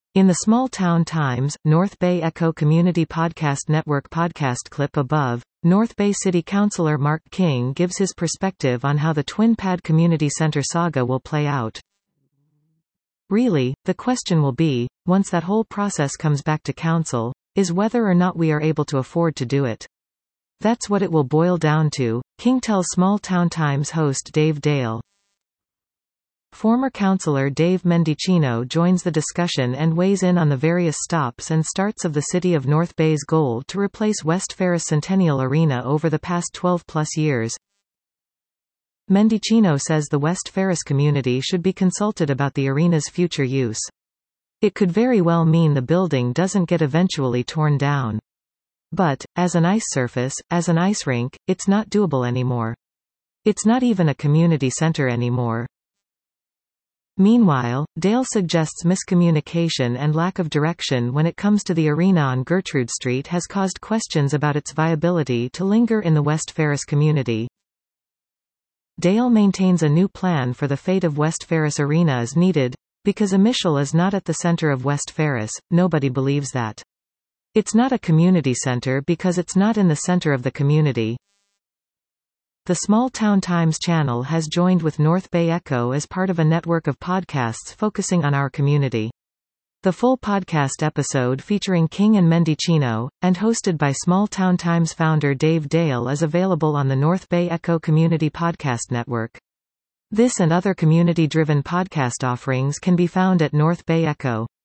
In the Small Town Times, North Bay Echo Community Podcast Network podcast clip above, North Bay City Councillor Mark King gives his perspective on how the Twin Pad Community Center saga will play out. Really, the question will be, once that whole process comes back to council, is whether or not we are able to afford to do it. That's what it will boil down to, King tells Small Town Times host Dave Dale. Former councillor Dave Mendicino joins the discussion and weighs in on the various stops and starts of the City of North Bay's goal to replace West Ferris Centennial Arena over the past 12-plus years. Mendicino says the West Ferris community should be consulted about the arena's future use. It could very well mean the building doesn't get eventually torn down. But, as an ice surface, as an ice rink, it's not doable anymore. It's not even a community center anymore. Meanwhile, Dale suggests miscommunication and lack of direction when it comes to the arena on Gertrude Street has caused questions about its viability to linger in the West Ferris community. Dale maintains a new plan for the fate of West Ferris Arena is needed, because Amichel is not at the center of West Ferris. Nobody believes that. It's not a community center because it's not in the center of the community. The Small Town Times channel has joined with North Bay Echo as part of a network of podcasts focusing on our community. The full podcast episode featuring King and Mendicino, and hosted by Small Town Times founder Dave Dale is available on the North Bay Echo Community Podcast Network. This and other community-driven podcast offerings can be found at North Bay Echo.